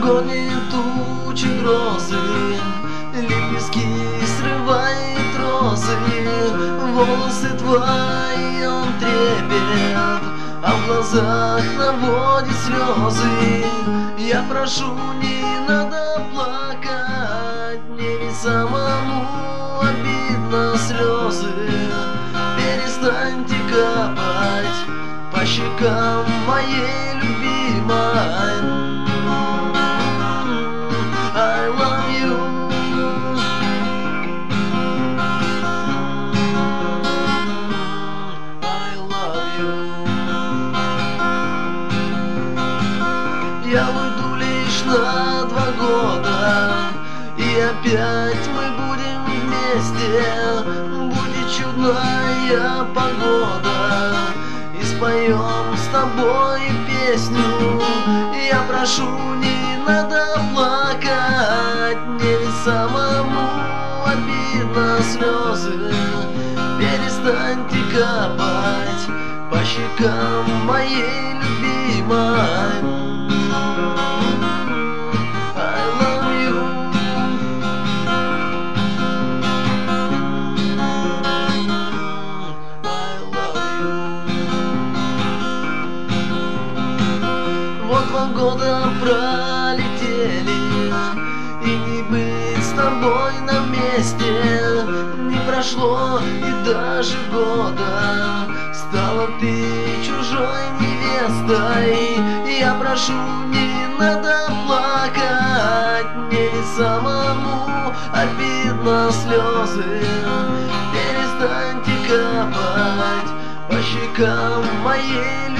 гонит тучи грозы, лепестки срывает розы. Волосы твои он трепет, а в глазах наводит слезы. Я прошу, не надо плакать, мне ведь самому обидно слезы. Перестаньте капать по щекам моей любимой. I love you. I love you. Я уйду лишь на 2 года, и опять мы будем вместе. Будет чудная погода, и споем с тобой песню. Я прошу, не надо плакать, мне ведь самому обидно слезы. Перестаньте капать по щекам моей любимой. I love you. I love you. Вот 2 года пролетели, и не быть с тобой на месте. Не прошло и даже года, стала ты чужой невестой. Я прошу, не надо плакать, мне ведь самому обидно слезы. Перестаньте капать по щекам моей любимой.